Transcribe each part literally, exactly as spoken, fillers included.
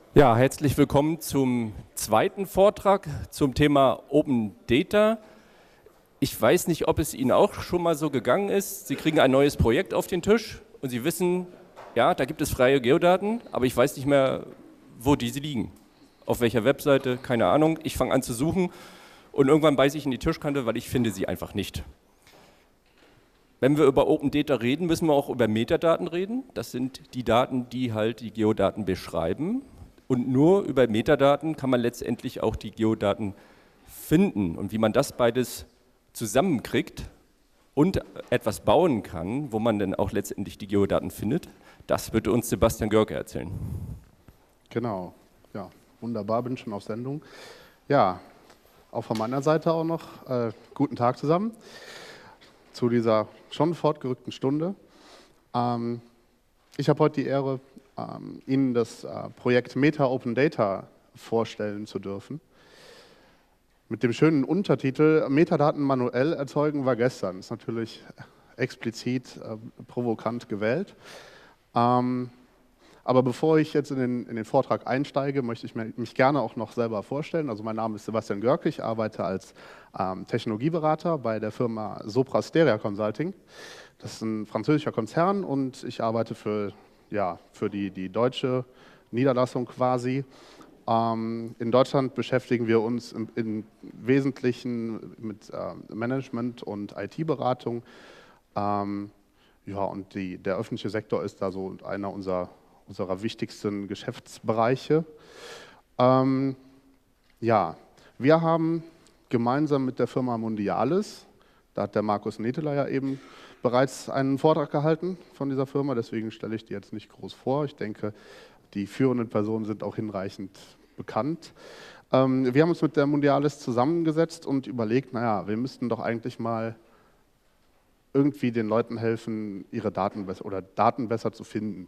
Ja, herzlich willkommen zum zweiten Vortrag zum Thema Open Data. Ich weiß nicht, ob es Ihnen auch schon mal so gegangen ist. Sie kriegen ein neues Projekt auf den Tisch und Sie wissen, ja, da gibt es freie Geodaten, aber ich weiß nicht mehr, wo diese liegen. Auf welcher Webseite, keine Ahnung. Ich fange an zu suchen und irgendwann beiße ich in die Tischkante, weil ich finde sie einfach nicht. Wenn wir über Open Data reden, müssen wir auch über Metadaten reden. Das sind die Daten, die halt die Geodaten beschreiben. Und nur über Metadaten kann man letztendlich auch die Geodaten finden. Und wie man das beides zusammenkriegt und etwas bauen kann, wo man dann auch letztendlich die Geodaten findet, das wird uns Sebastian Görke erzählen. Genau, ja, wunderbar, bin schon auf Sendung. Ja, auch von meiner Seite auch noch äh, guten Tag zusammen zu dieser schon fortgerückten Stunde. Ähm, ich habe heute die Ehre, ähm, Ihnen das äh, Projekt Meta Open Data vorstellen zu dürfen. Mit dem schönen Untertitel Metadaten manuell erzeugen war gestern. Das ist natürlich explizit äh, provokant gewählt. Ähm, Aber bevor ich jetzt in den, in den Vortrag einsteige, möchte ich mich gerne auch noch selber vorstellen. Also mein Name ist Sebastian Görke, ich arbeite als ähm, Technologieberater bei der Firma Sopra Steria Consulting. Das ist ein französischer Konzern und ich arbeite für, ja, für die, die deutsche Niederlassung quasi. Ähm, in Deutschland beschäftigen wir uns im, im Wesentlichen mit äh, Management und I T-Beratung. Ähm, ja, und die, der öffentliche Sektor ist da so einer unserer unserer wichtigsten Geschäftsbereiche. Ähm, ja, wir haben gemeinsam mit der Firma Mundiales, da hat der Markus Neteler ja eben bereits einen Vortrag gehalten von dieser Firma, deswegen stelle ich die jetzt nicht groß vor. Ich denke, die führenden Personen sind auch hinreichend bekannt. Ähm, wir haben uns mit der Mundiales zusammengesetzt und überlegt, naja, wir müssten doch eigentlich mal irgendwie den Leuten helfen, ihre Daten besser oder Daten besser zu finden.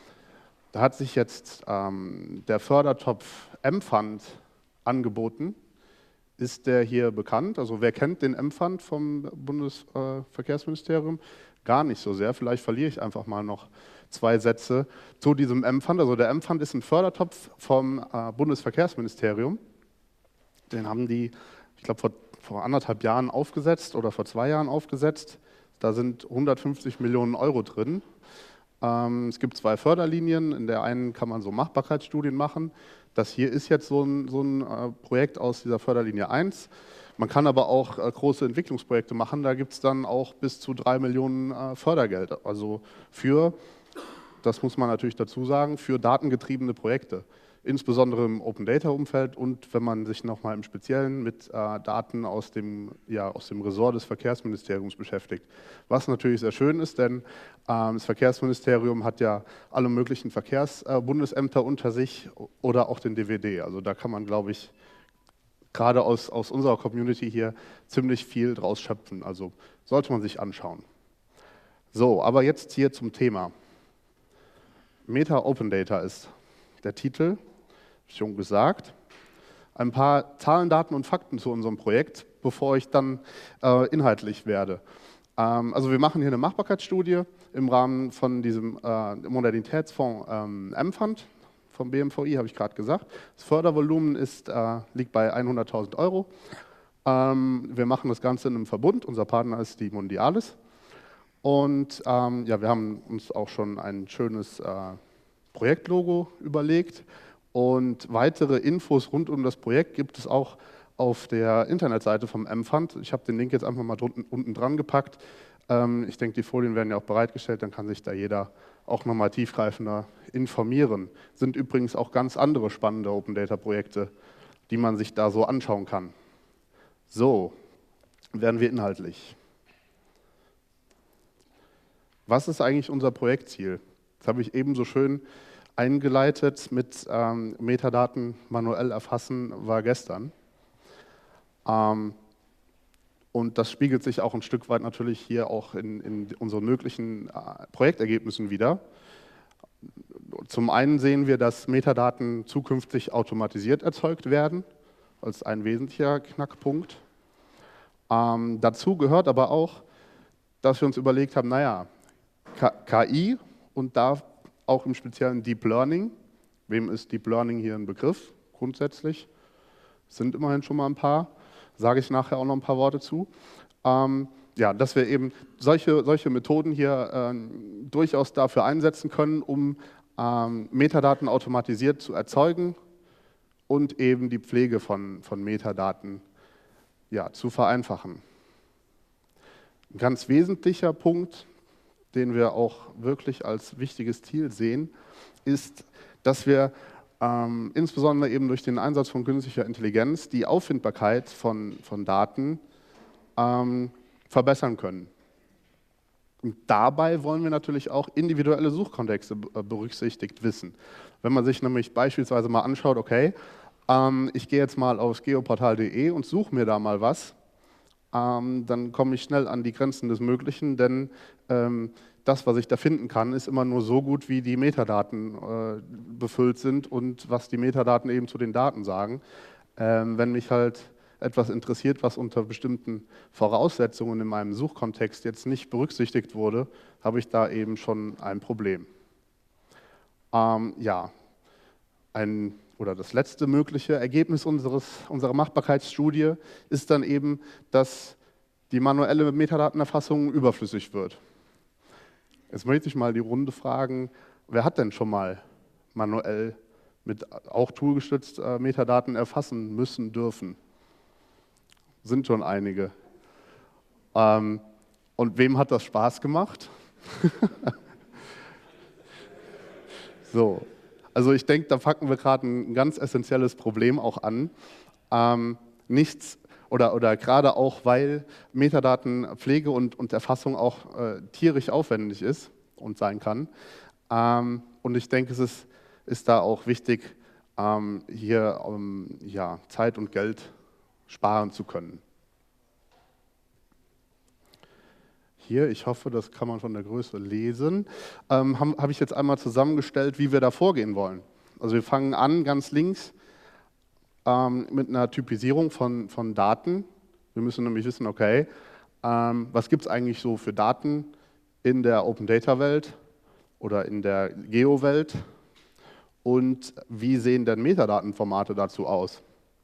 Da hat sich jetzt ähm, der Fördertopf M-Fund angeboten. Ist der hier bekannt? Also wer kennt den M-Fund vom Bundesverkehrsministerium? Äh, Gar nicht so sehr. Vielleicht verliere ich einfach mal noch zwei Sätze zu diesem M-Fund. Also der M-Fund ist ein Fördertopf vom äh, Bundesverkehrsministerium. Den haben die, ich glaube, vor, vor anderthalb Jahren aufgesetzt oder vor zwei Jahren aufgesetzt. Da sind hundertfünfzig Millionen Euro drin. Es gibt zwei Förderlinien, in der einen kann man so Machbarkeitsstudien machen. Das hier ist jetzt so ein, so ein äh, Projekt aus dieser Förderlinie eins. Man kann aber auch äh, große Entwicklungsprojekte machen, da gibt es dann auch bis zu drei Millionen äh, Fördergeld. Also für, das muss man natürlich dazu sagen, für datengetriebene Projekte. Insbesondere im Open-Data-Umfeld und wenn man sich nochmal im Speziellen mit äh, Daten aus dem, ja, aus dem Ressort des Verkehrsministeriums beschäftigt. Was natürlich sehr schön ist, denn äh, das Verkehrsministerium hat ja alle möglichen Verkehrsbundesämter äh, unter sich oder auch den D W D. Also da kann man, glaube ich, gerade aus, aus unserer Community hier ziemlich viel draus schöpfen. Also sollte man sich anschauen. So, aber jetzt hier zum Thema. Meta Open Data ist der Titel. Schon gesagt. Ein paar Zahlen, Daten und Fakten zu unserem Projekt, bevor ich dann äh, inhaltlich werde. Ähm, also wir machen hier eine Machbarkeitsstudie im Rahmen von diesem äh, Modernitätsfonds ähm, M-Fund vom B M V I, habe ich gerade gesagt. Das Fördervolumen ist, äh, liegt bei hunderttausend Euro. Ähm, wir machen das Ganze in einem Verbund. Unser Partner ist die Mundiales. Und ähm, ja, wir haben uns auch schon ein schönes äh, Projektlogo überlegt. Und weitere Infos rund um das Projekt gibt es auch auf der Internetseite vom M-Fund. Ich habe den Link jetzt einfach mal drunten, unten dran gepackt. Ähm, ich denke, die Folien werden ja auch bereitgestellt, dann kann sich da jeder auch nochmal tiefgreifender informieren. Sind übrigens auch ganz andere spannende Open-Data-Projekte, die man sich da so anschauen kann. So, werden wir inhaltlich. Was ist eigentlich unser Projektziel? Das habe ich eben so schön eingeleitet mit ähm, Metadaten manuell erfassen, war gestern. Ähm, und das spiegelt sich auch ein Stück weit natürlich hier auch in, in unseren möglichen äh, Projektergebnissen wieder. Zum einen sehen wir, dass Metadaten zukünftig automatisiert erzeugt werden, als ein wesentlicher Knackpunkt. Ähm, dazu gehört aber auch, dass wir uns überlegt haben, naja, K I und da auch im speziellen Deep Learning Wem ist Deep Learning hier ein Begriff? Grundsätzlich sind immerhin schon mal ein paar, sage ich nachher auch noch ein paar Worte zu. Ähm, ja, dass wir eben solche, solche Methoden hier äh, durchaus dafür einsetzen können, um ähm, Metadaten automatisiert zu erzeugen und eben die Pflege von, von Metadaten ja, zu vereinfachen. Ein ganz wesentlicher Punkt, den wir auch wirklich als wichtiges Ziel sehen, ist, dass wir ähm, insbesondere eben durch den Einsatz von künstlicher Intelligenz die Auffindbarkeit von, von Daten ähm, verbessern können. Und dabei wollen wir natürlich auch individuelle Suchkontexte berücksichtigt wissen. Wenn man sich nämlich beispielsweise mal anschaut, okay, ähm, ich gehe jetzt mal aufs geoportal punkt de und suche mir da mal was, ähm, dann komme ich schnell an die Grenzen des Möglichen, denn ähm, das, was ich da finden kann, ist immer nur so gut, wie die Metadaten äh, befüllt sind und was die Metadaten eben zu den Daten sagen. Ähm, wenn mich halt etwas interessiert, was unter bestimmten Voraussetzungen in meinem Suchkontext jetzt nicht berücksichtigt wurde, habe ich da eben schon ein Problem. Ähm, ja, ein, oder das letzte mögliche Ergebnis unseres, unserer Machbarkeitsstudie ist dann eben, dass die manuelle Metadatenerfassung überflüssig wird. Jetzt möchte ich mal die Runde fragen, wer hat denn schon mal manuell mit auch toolgestützt äh, Metadaten erfassen müssen dürfen? Sind schon einige. Ähm, und wem hat das Spaß gemacht? So, also ich denke, da packen wir gerade ein ganz essentielles Problem auch an. Ähm, nichts oder, oder gerade auch, weil Metadatenpflege und, und Erfassung auch äh, tierisch aufwendig ist und sein kann. Ähm, und ich denke, es ist, ist da auch wichtig, ähm, hier um, ja, Zeit und Geld sparen zu können. Hier, ich hoffe, das kann man von der Größe lesen, ähm, habe hab ich jetzt einmal zusammengestellt, wie wir da vorgehen wollen. Also wir fangen an ganz links ähm, mit einer Typisierung von, von Daten. Wir müssen nämlich wissen, okay, ähm, was gibt es eigentlich so für Daten in der Open Data Welt oder in der Geo-Welt und wie sehen denn Metadatenformate dazu aus?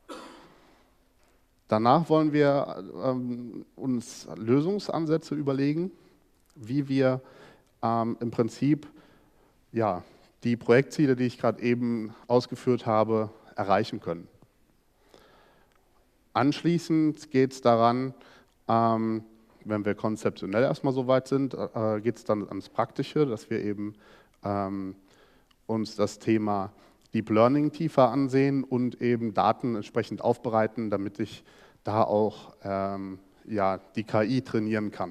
Danach wollen wir ähm, uns Lösungsansätze überlegen, wie wir ähm, im Prinzip ja, die Projektziele, die ich gerade eben ausgeführt habe, erreichen können. Anschließend geht es daran, ähm, wenn wir konzeptionell erstmal so weit sind, äh, geht es dann ans Praktische, dass wir eben ähm, uns das Thema Deep Learning tiefer ansehen und eben Daten entsprechend aufbereiten, damit ich da auch ähm, ja, die K I trainieren kann.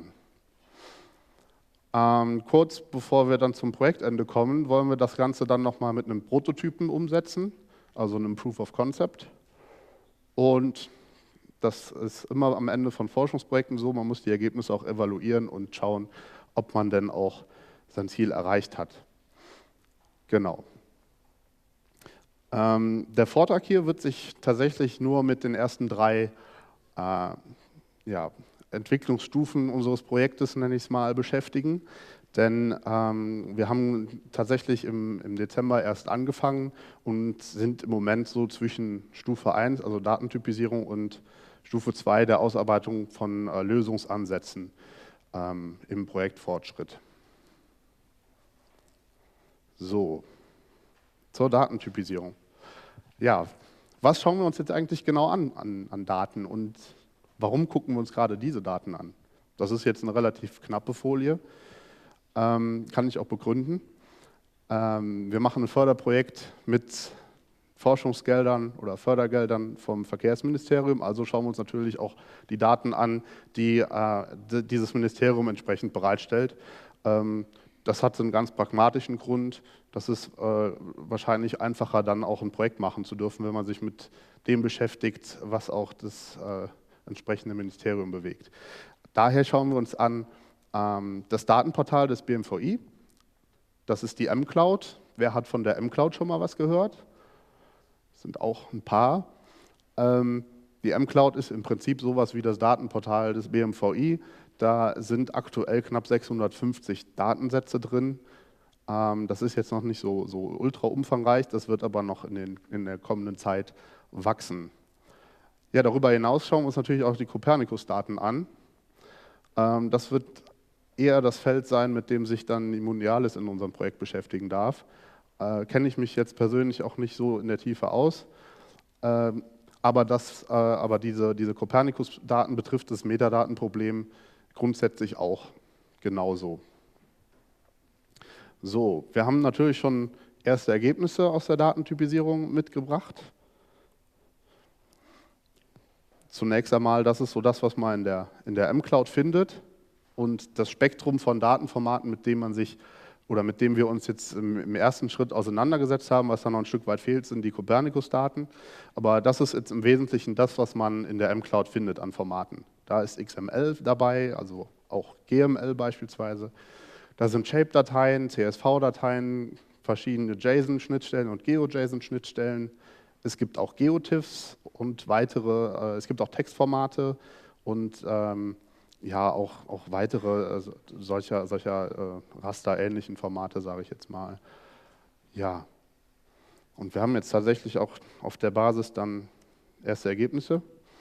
Ähm, kurz bevor wir dann zum Projektende kommen, wollen wir das Ganze dann nochmal mit einem Prototypen umsetzen, also einem Proof of Concept. Und das ist immer am Ende von Forschungsprojekten so, man muss die Ergebnisse auch evaluieren und schauen, ob man denn auch sein Ziel erreicht hat. Genau. Ähm, der Vortrag hier wird sich tatsächlich nur mit den ersten drei äh, ja, Entwicklungsstufen unseres Projektes, nenne ich es mal, beschäftigen. Denn ähm, wir haben tatsächlich im, im Dezember erst angefangen und sind im Moment so zwischen Stufe eins, also Datentypisierung, und Stufe zwei der Ausarbeitung von äh, Lösungsansätzen ähm, im Projektfortschritt. So, zur Datentypisierung. Ja, was schauen wir uns jetzt eigentlich genau an, an, an Daten und warum gucken wir uns gerade diese Daten an? Das ist jetzt eine relativ knappe Folie, ähm, kann ich auch begründen. Ähm, wir machen ein Förderprojekt mit Forschungsgeldern oder Fördergeldern vom Verkehrsministerium, also schauen wir uns natürlich auch die Daten an, die äh, dieses Ministerium entsprechend bereitstellt. Ähm, Das hat einen ganz pragmatischen Grund. Das ist äh, wahrscheinlich einfacher, dann auch ein Projekt machen zu dürfen, wenn man sich mit dem beschäftigt, was auch das äh, entsprechende Ministerium bewegt. Daher schauen wir uns an ähm, das Datenportal des B M V I. Das ist die M-Cloud. Wer hat von der M-Cloud schon mal was gehört? Das sind auch ein paar. Ähm, die M-Cloud ist im Prinzip sowas wie das Datenportal des B M V I. Da sind aktuell knapp sechshundertfünfzig Datensätze drin. Ähm, das ist jetzt noch nicht so, so ultra umfangreich, das wird aber noch in, den, in der kommenden Zeit wachsen. Ja, darüber hinaus schauen wir uns natürlich auch die Copernicus-Daten an. Ähm, das wird eher das Feld sein, mit dem sich dann Immunialis in unserem Projekt beschäftigen darf. Äh, kenne ich mich jetzt persönlich auch nicht so in der Tiefe aus. Ähm, aber das, äh, aber diese, diese Copernicus-Daten betrifft das Metadatenproblem grundsätzlich auch genauso. So, wir haben natürlich schon erste Ergebnisse aus der Datentypisierung mitgebracht. Zunächst einmal, das ist so das, was man in der, in der M-Cloud findet. Und das Spektrum von Datenformaten, mit dem man sich oder mit dem wir uns jetzt im, im ersten Schritt auseinandergesetzt haben, was da noch ein Stück weit fehlt, sind die Copernicus-Daten. Aber das ist jetzt im Wesentlichen das, was man in der M-Cloud findet an Formaten. Da ist X M L dabei, also auch G M L beispielsweise. Da sind Shape-Dateien, C S V-Dateien, verschiedene JSON-Schnittstellen und GeoJSON-Schnittstellen. Es gibt auch GeoTIFFs und weitere, äh, es gibt auch Textformate und ähm, ja, auch, auch weitere äh, solcher, solcher äh, rasterähnlichen Formate, sage ich jetzt mal. Ja, und wir haben jetzt tatsächlich auch auf der Basis dann erste Ergebnisse.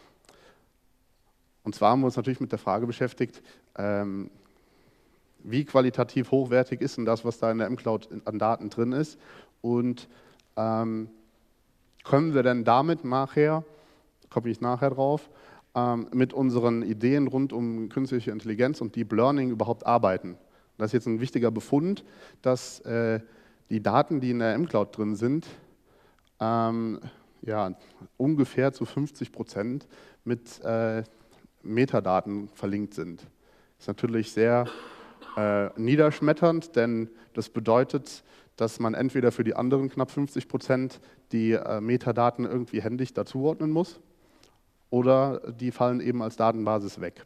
Und zwar haben wir uns natürlich mit der Frage beschäftigt, ähm, wie qualitativ hochwertig ist denn das, was da in der M-Cloud an Daten drin ist und ähm, können wir denn damit nachher, komme ich nachher drauf, ähm, mit unseren Ideen rund um künstliche Intelligenz und Deep Learning überhaupt arbeiten. Das ist jetzt ein wichtiger Befund, dass äh, die Daten, die in der M-Cloud drin sind, ähm, ja, ungefähr zu fünfzig Prozent mit äh, Metadaten verlinkt sind. Das ist natürlich sehr äh, niederschmetternd, denn das bedeutet, dass man entweder für die anderen knapp fünfzig Prozent die äh, Metadaten irgendwie händisch dazuordnen muss oder die fallen eben als Datenbasis weg.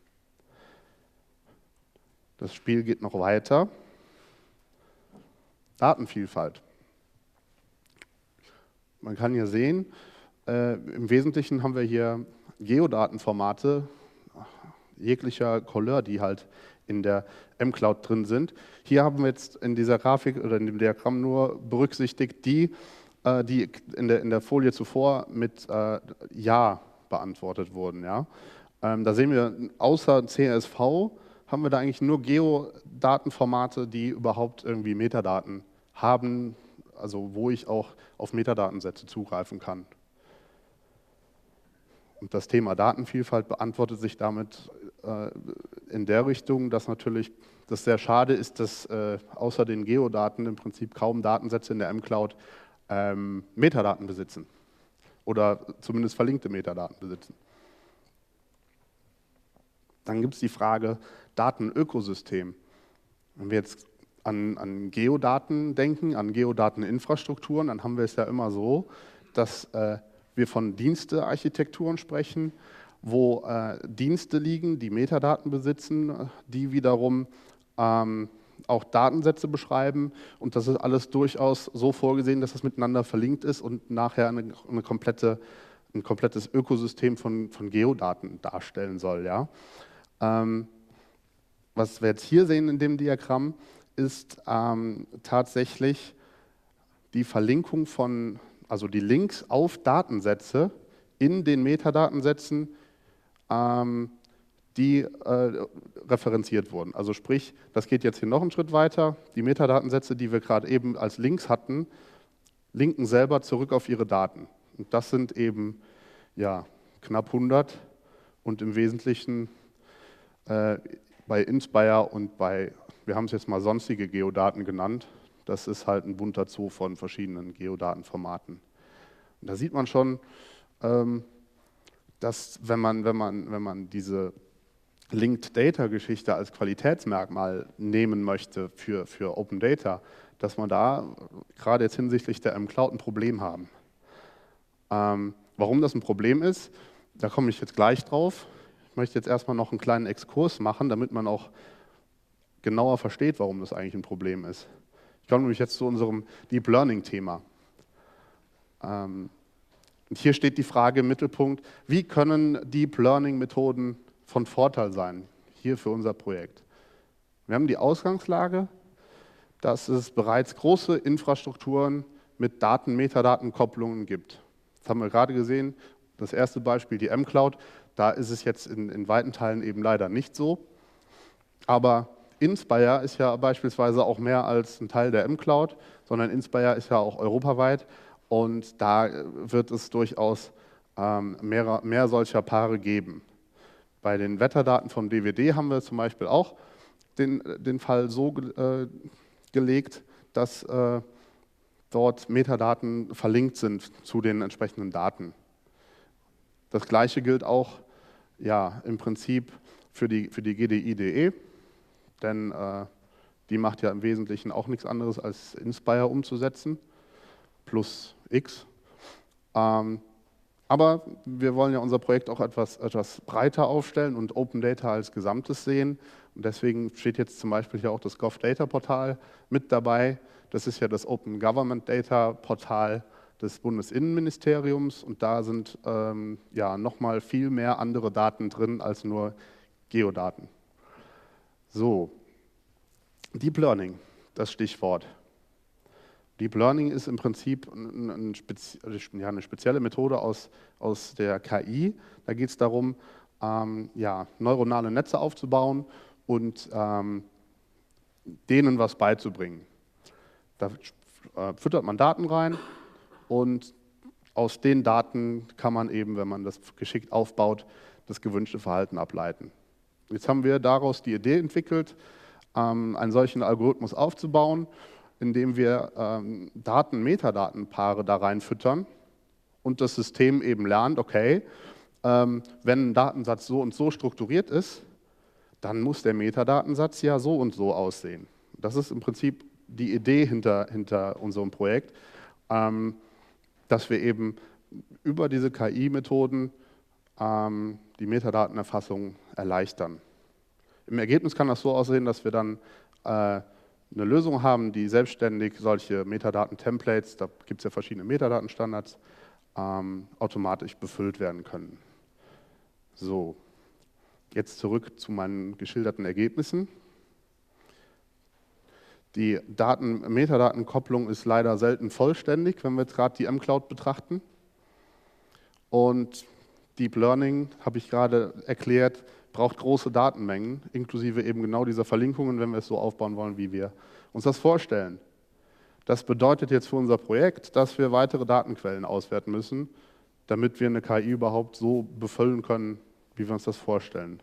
Das Spiel geht noch weiter. Datenvielfalt. Man kann hier sehen, äh, im Wesentlichen haben wir hier Geodatenformate jeglicher Couleur, die halt in der M-Cloud drin sind. Hier haben wir jetzt in dieser Grafik oder in dem Diagramm nur berücksichtigt die, äh, die in der, in der Folie zuvor mit äh, Ja beantwortet wurden. Ja? Ähm, da sehen wir, außer C S V haben wir da eigentlich nur Geodatenformate, die überhaupt irgendwie Metadaten haben, also wo ich auch auf Metadatensätze zugreifen kann. Und das Thema Datenvielfalt beantwortet sich damit äh, in der Richtung, dass natürlich das sehr schade ist, dass äh, außer den Geodaten im Prinzip kaum Datensätze in der M-Cloud ähm, Metadaten besitzen oder zumindest verlinkte Metadaten besitzen. Dann gibt es die Frage Datenökosystem. Wenn wir jetzt an, an Geodaten denken, an Geodateninfrastrukturen, dann haben wir es ja immer so, dass äh, wir von Dienstearchitekturen sprechen, wo äh, Dienste liegen, die Metadaten besitzen, die wiederum ähm, auch Datensätze beschreiben. Und das ist alles durchaus so vorgesehen, dass das miteinander verlinkt ist und nachher eine, eine komplette, ein komplettes Ökosystem von, von Geodaten darstellen soll. Ja? Ähm, was wir jetzt hier sehen in dem Diagramm, ist ähm, tatsächlich die Verlinkung von, also die Links auf Datensätze in den Metadatensätzen, ähm, die äh, referenziert wurden. Also sprich, das geht jetzt hier noch einen Schritt weiter. Die Metadatensätze, die wir gerade eben als Links hatten, linken selber zurück auf ihre Daten. Und das sind eben ja, knapp hundert und im Wesentlichen äh, bei Inspire und bei, wir haben es jetzt mal sonstige Geodaten genannt, das ist halt ein bunter Zoo von verschiedenen Geodatenformaten. Und da sieht man schon, ähm, dass wenn man, wenn man, wenn man diese Linked-Data-Geschichte als Qualitätsmerkmal nehmen möchte für, für Open Data, dass man da gerade jetzt hinsichtlich der M-Cloud ein Problem haben. Ähm, warum das ein Problem ist, da komme ich jetzt gleich drauf. Ich möchte jetzt erstmal noch einen kleinen Exkurs machen, damit man auch genauer versteht, warum das eigentlich ein Problem ist. Ich komme nämlich jetzt zu unserem Deep Learning-Thema. Ähm, und hier steht die Frage im Mittelpunkt, wie können Deep Learning-Methoden von Vorteil sein, hier für unser Projekt. Wir haben die Ausgangslage, dass es bereits große Infrastrukturen mit Daten-Metadatenkopplungen gibt. Das haben wir gerade gesehen, das erste Beispiel, die mCloud, da ist es jetzt in, in weiten Teilen eben leider nicht so. Aber Inspire ist ja beispielsweise auch mehr als ein Teil der mCloud, sondern Inspire ist ja auch europaweit und da wird es durchaus ähm, mehr, mehr solcher Paare geben. Bei den Wetterdaten vom D W D haben wir zum Beispiel auch den, den Fall so äh, gelegt, dass äh, dort Metadaten verlinkt sind zu den entsprechenden Daten. Das Gleiche gilt auch ja, im Prinzip für die, für die G D I punkt D E, denn äh, die macht ja im Wesentlichen auch nichts anderes als Inspire umzusetzen, plus X. Ähm, aber wir wollen ja unser Projekt auch etwas, etwas breiter aufstellen und Open Data als Gesamtes sehen. Und deswegen steht jetzt zum Beispiel hier auch das GovData-Portal mit dabei. Das ist ja das Open Government Data Portal des Bundesinnenministeriums und da sind ähm, ja, nochmal viel mehr andere Daten drin als nur Geodaten. So, Deep Learning, das Stichwort. Deep Learning ist im Prinzip ein, ein Spezi ja, eine spezielle Methode aus, aus der K I. Da geht es darum, ähm, ja, neuronale Netze aufzubauen und ähm, denen was beizubringen. Da äh, füttert man Daten rein und aus den Daten kann man eben, wenn man das geschickt aufbaut, das gewünschte Verhalten ableiten. Jetzt haben wir daraus die Idee entwickelt, ähm, einen solchen Algorithmus aufzubauen, indem wir ähm, Daten, Metadatenpaare da reinfüttern und das System eben lernt, okay, ähm, wenn ein Datensatz so und so strukturiert ist, dann muss der Metadatensatz ja so und so aussehen. Das ist im Prinzip die Idee hinter, hinter unserem Projekt, ähm, dass wir eben über diese K I-Methoden ähm, die Metadatenerfassung erleichtern. Im Ergebnis kann das so aussehen, dass wir dann äh, eine Lösung haben, die selbstständig solche Metadaten-Templates, da gibt es ja verschiedene Metadatenstandards, ähm, automatisch befüllt werden können. So, jetzt zurück zu meinen geschilderten Ergebnissen. Die Daten-Metadatenkopplung ist leider selten vollständig, wenn wir jetzt gerade die mCloud betrachten. Und Deep Learning, habe ich gerade erklärt, braucht große Datenmengen, inklusive eben genau dieser Verlinkungen, wenn wir es so aufbauen wollen, wie wir uns das vorstellen. Das bedeutet jetzt für unser Projekt, dass wir weitere Datenquellen auswerten müssen, damit wir eine K I überhaupt so befüllen können, wie wir uns das vorstellen.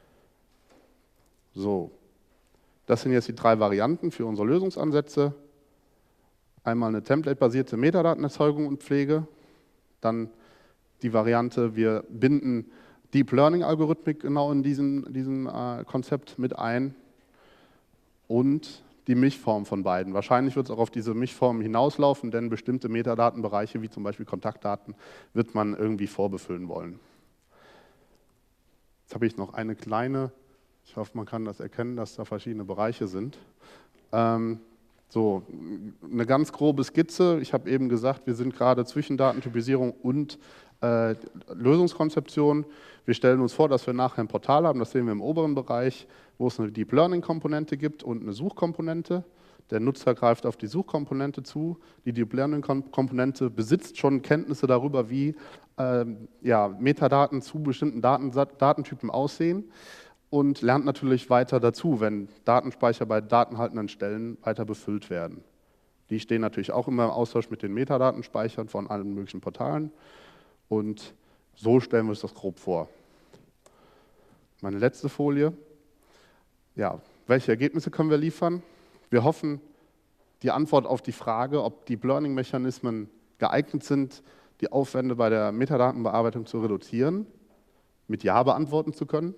So. Das sind jetzt die drei Varianten für unsere Lösungsansätze. Einmal eine template-basierte Metadatenerzeugung und Pflege, dann die Variante, wir binden Deep Learning-Algorithmik genau in diesem, diesem äh, Konzept mit ein und die Mischform von beiden. Wahrscheinlich wird es auch auf diese Mischform hinauslaufen, denn bestimmte Metadatenbereiche, wie zum Beispiel Kontaktdaten, wird man irgendwie vorbefüllen wollen. Jetzt habe ich noch eine kleine, ich hoffe, man kann das erkennen, dass da verschiedene Bereiche sind. Ähm, so, eine ganz grobe Skizze. Ich habe eben gesagt, wir sind gerade zwischen Datentypisierung und äh, Lösungskonzeption. Wir stellen uns vor, dass wir nachher ein Portal haben, das sehen wir im oberen Bereich, wo es eine Deep Learning Komponente gibt und eine Suchkomponente. Der Nutzer greift auf die Suchkomponente zu. Die Deep Learning Komponente besitzt schon Kenntnisse darüber, wie äh, ja, Metadaten zu bestimmten Daten, Datentypen aussehen und lernt natürlich weiter dazu, wenn Datenspeicher bei datenhaltenden Stellen weiter befüllt werden. Die stehen natürlich auch immer im Austausch mit den Metadatenspeichern von allen möglichen Portalen und so stellen wir uns das grob vor. Meine letzte Folie. Ja, welche Ergebnisse können wir liefern? Wir hoffen, die Antwort auf die Frage, ob Deep Learning-Mechanismen geeignet sind, die Aufwände bei der Metadatenbearbeitung zu reduzieren, mit Ja beantworten zu können.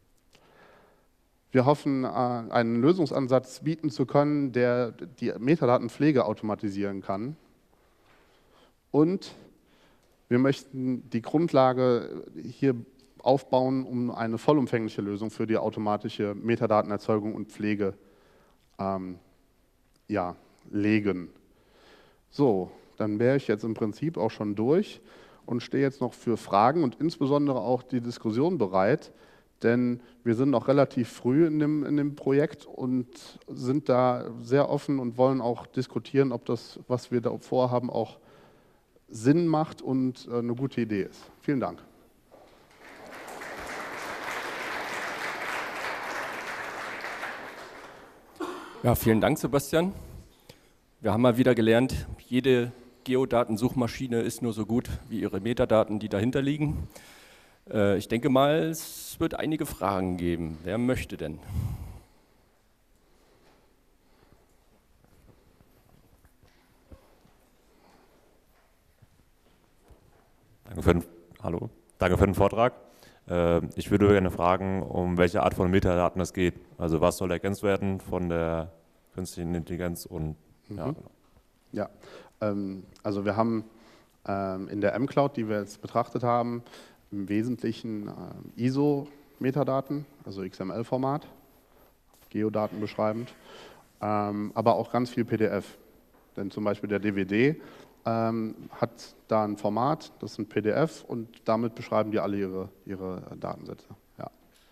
Wir hoffen, einen Lösungsansatz bieten zu können, der die Metadatenpflege automatisieren kann. Und wir möchten die Grundlage hier aufbauen, um eine vollumfängliche Lösung für die automatische Metadatenerzeugung und Pflege ähm, ja, legen. So, dann wäre ich jetzt im Prinzip auch schon durch und stehe jetzt noch für Fragen und insbesondere auch die Diskussion bereit, denn wir sind noch relativ früh in dem, in dem Projekt und sind da sehr offen und wollen auch diskutieren, ob das, was wir da vorhaben, auch Sinn macht und eine gute Idee ist. Vielen Dank. Ja, vielen Dank, Sebastian. Wir haben mal wieder gelernt, jede Geodatensuchmaschine ist nur so gut wie ihre Metadaten, die dahinter liegen. Äh, ich denke mal, es wird einige Fragen geben. Wer möchte denn? Danke für den, hallo. Danke für den Vortrag. Äh, ich würde gerne fragen, um welche Art von Metadaten es geht. Also was soll ergänzt werden von der künstlichen Intelligenz und Mhm. ja, genau. Ja, ähm, also wir haben ähm, in der M-Cloud, die wir jetzt betrachtet haben, im Wesentlichen ähm, I S O-Metadaten, also X M L-Format, Geodaten beschreibend, ähm, aber auch ganz viel P D F. Denn zum Beispiel der D V D ähm, hat da ein Format, das ist ein P D F und damit beschreiben die alle ihre, ihre Datensätze. Ja.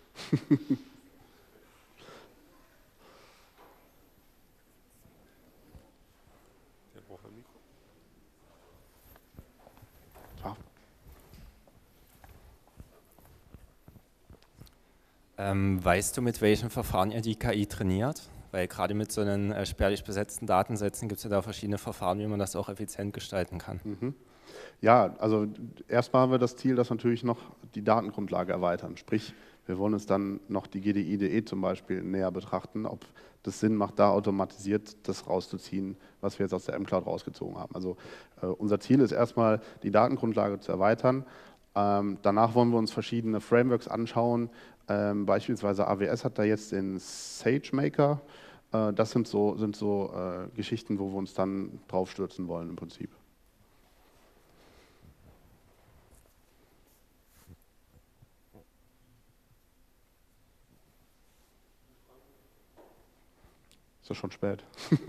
Ähm, weißt du, mit welchem Verfahren ihr die K I trainiert? Weil gerade mit so einen äh, spärlich besetzten Datensätzen gibt es ja da verschiedene Verfahren, wie man das auch effizient gestalten kann. Mhm. Ja, also erstmal haben wir das Ziel, dass natürlich noch die Datengrundlage erweitern. Sprich, wir wollen uns dann noch die G D I punkt D E zum Beispiel näher betrachten, ob das Sinn macht, da automatisiert das rauszuziehen, was wir jetzt aus der M-Cloud rausgezogen haben. Also äh, unser Ziel ist erstmal, die Datengrundlage zu erweitern. Ähm, danach wollen wir uns verschiedene Frameworks anschauen. Ähm, beispielsweise A W S hat da jetzt den SageMaker. Äh, das sind so, sind so äh, Geschichten, wo wir uns dann drauf stürzen wollen im Prinzip. Ist das schon spät?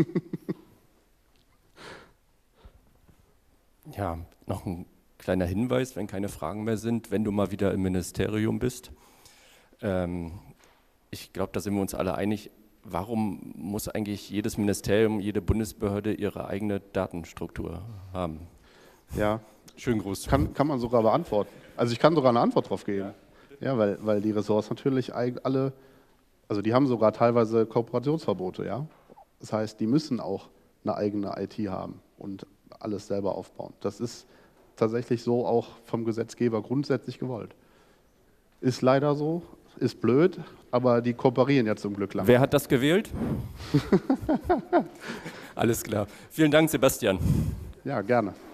Ja, noch ein kleiner Hinweis, wenn keine Fragen mehr sind, wenn du mal wieder im Ministerium bist. Ähm, ich glaube, da sind wir uns alle einig, warum muss eigentlich jedes Ministerium, jede Bundesbehörde ihre eigene Datenstruktur haben? Ja, Schönen Gruß. kann, kann man sogar beantworten. Also ich kann sogar eine Antwort drauf geben. Ja, weil, weil die Ressorts natürlich eig- alle, also die haben sogar teilweise Kooperationsverbote, ja. Das heißt, die müssen auch eine eigene I T haben und alles selber aufbauen. Das ist tatsächlich so auch vom Gesetzgeber grundsätzlich gewollt. Ist leider so, ist blöd, aber die kooperieren ja zum Glück lang. Wer hat das gewählt? Alles klar. Vielen Dank, Sebastian. Ja, gerne.